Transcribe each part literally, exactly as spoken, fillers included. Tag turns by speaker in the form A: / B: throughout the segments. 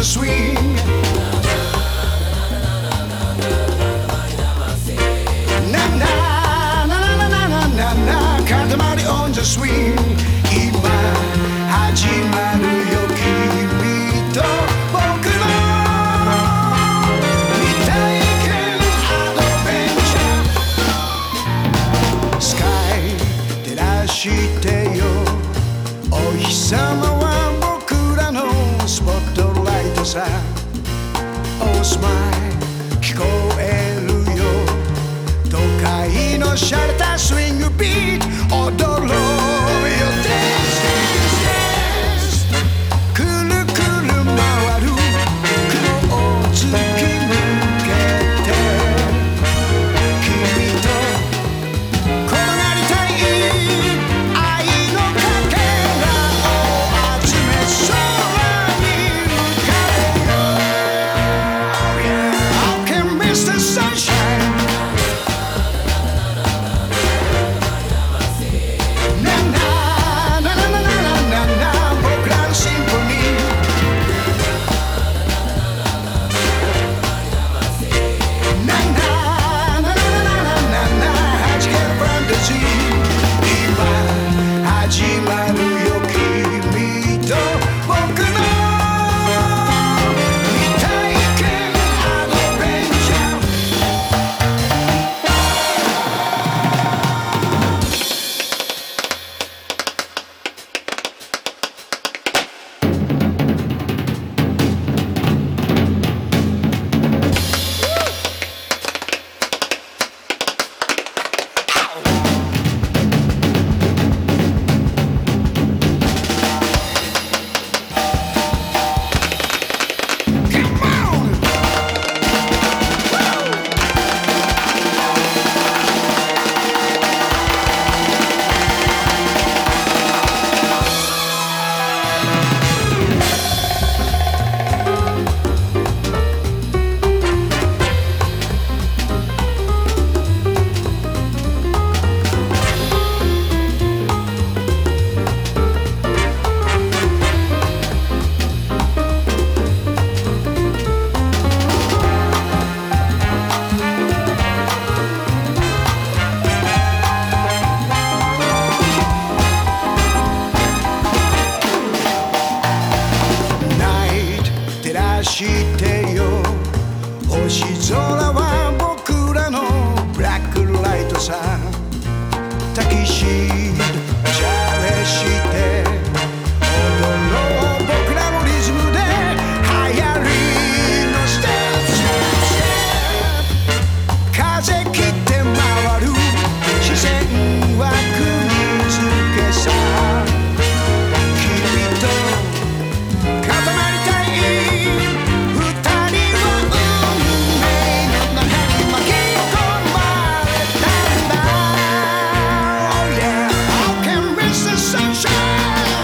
A: the swing. Na na na na naななな固まり on the swing 今始まるよ君と僕の未体験アドベンチャースカイ照らしてよお日様は僕らのスポットライトさ Oh smile 聞こえるよ都会のシャレたスイングビート踊ろうよ Dance Dance Dance くるくる回る雲を突き抜けて君と転がりたい愛のかけらを集め空に浮かべよう How can miss the sunshine始まるよ君と僕の未体験アドベンチャーしてよ星空は僕らのブラックライトさタキシードシャレして踊ろう僕らのリズムで流行りのステップ風切って回る視線は釘付けさ君と固まりたいSunshine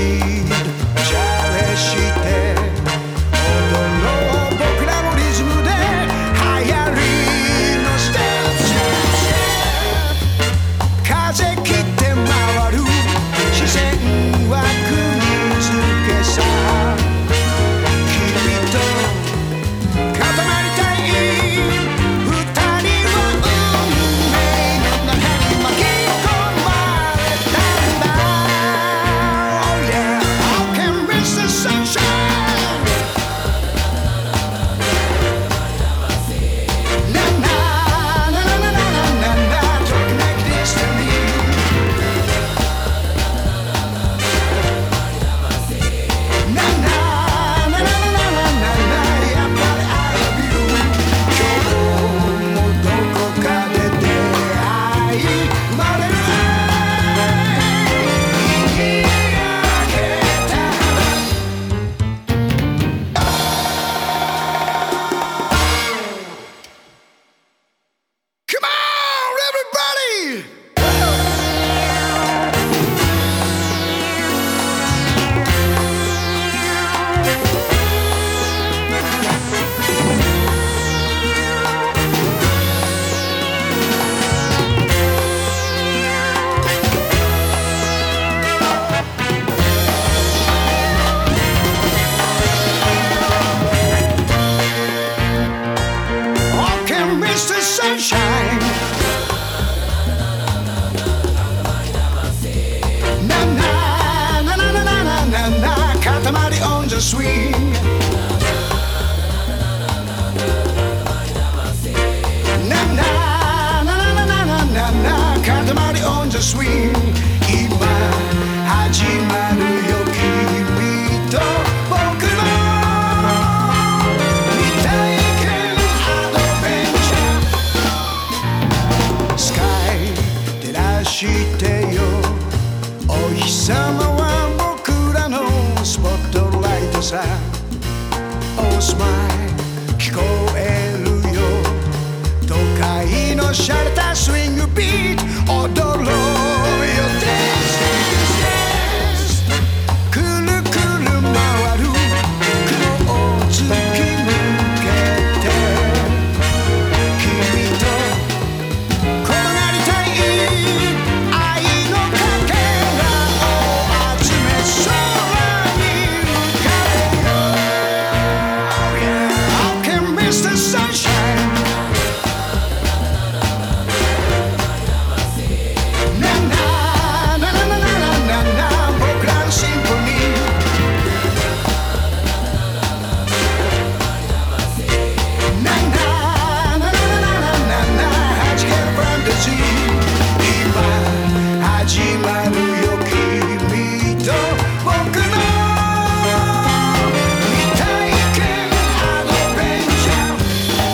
A: じゃれして踊ろう僕らのリズムで流行りのステップ風切って回る視線は釘付けさ君と固まりたい二人は運命の中に巻き込まれたんだ Oh yeah How can miss the sunshine Na na na na na na na na Talk like this to me Na na na na na na na na やっぱり I love you 今日もどこかで出会い生まれる愛に焼けた Come on everybody Oh can miss the sunshine Na na na na na na na na塊 on the swing Na na na na na na na na na塊 on the swing 今始まるよ君と僕の未体験アドベンチャースカイ照らしてよお日様は僕らのスポットライトさ Oh smile 聞こえるよ都会の洒落たスイングビート踊ろうよ Dance dance dance くるくる回る雲を突き抜けて君と転がりたい愛のかけらを集め空に浮かべよう Oh yeah How can miss the sunshine Na na na na na na na na 僕らのシンフォニーNa na na na na na na na 弾けるファンタジー今始まるよ君と僕の未体験アドベンチャー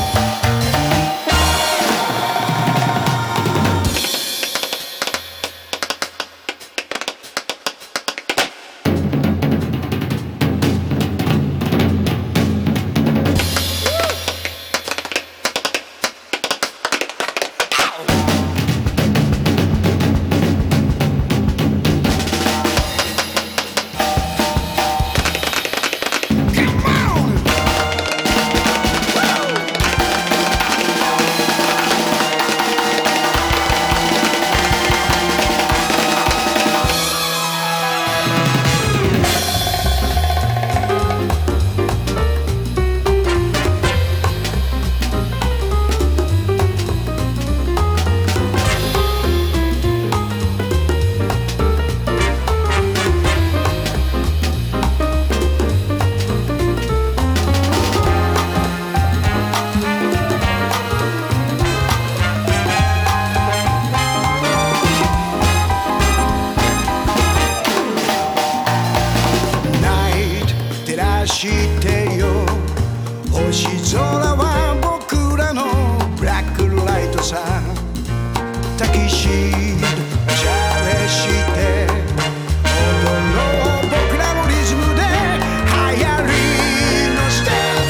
A: してよ星空は僕らのブラックライトさタキシードじゃれして踊ろう僕らのリズムで流行りのステ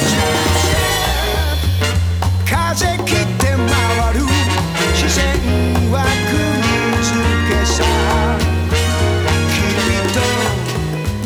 A: ップ風切って回る視線は釘付けさ君と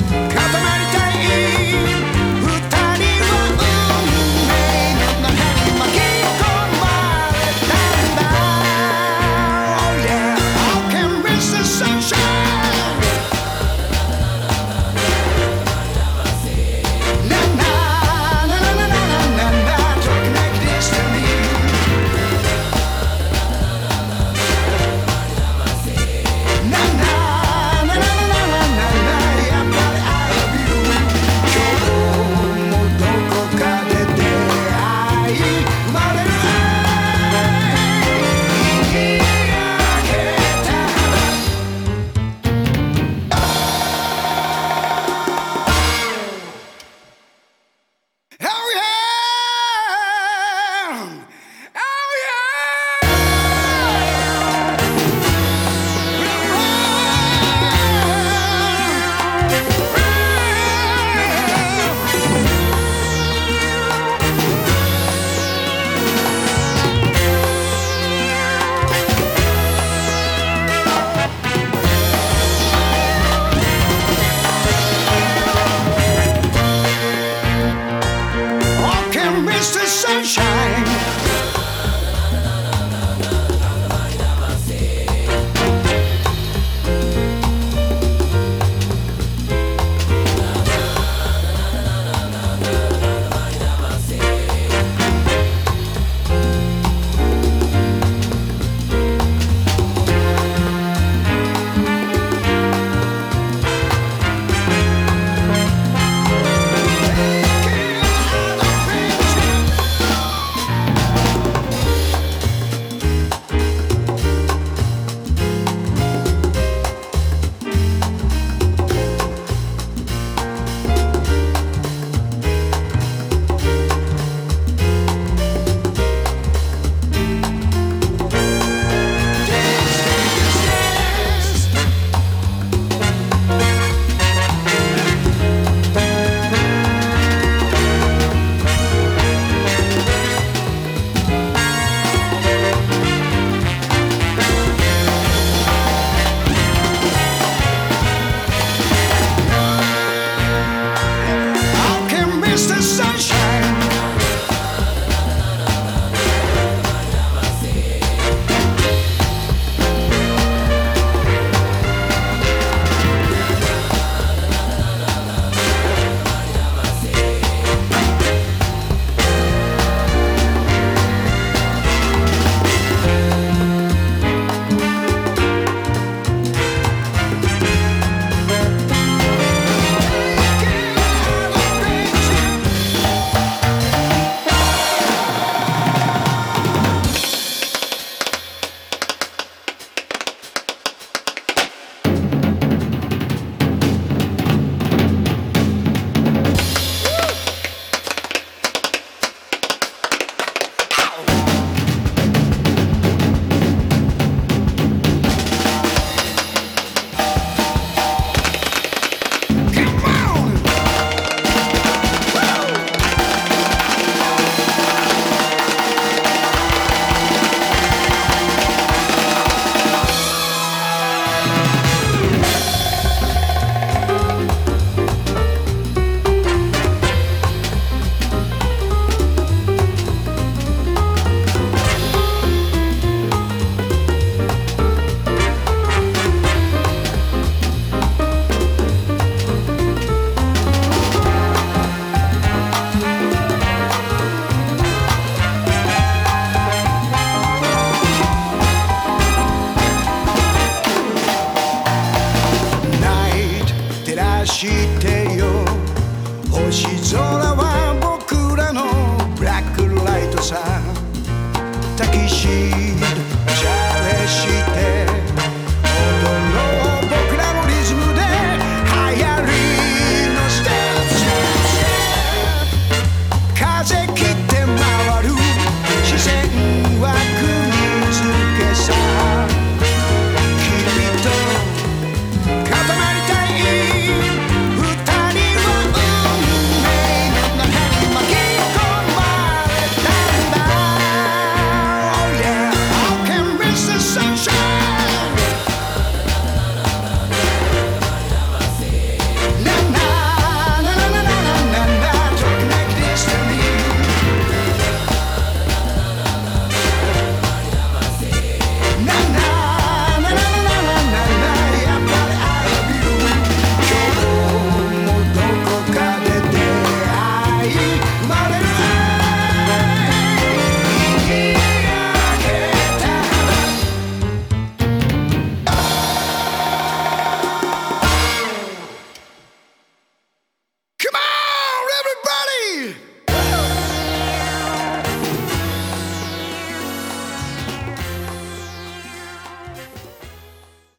A: しい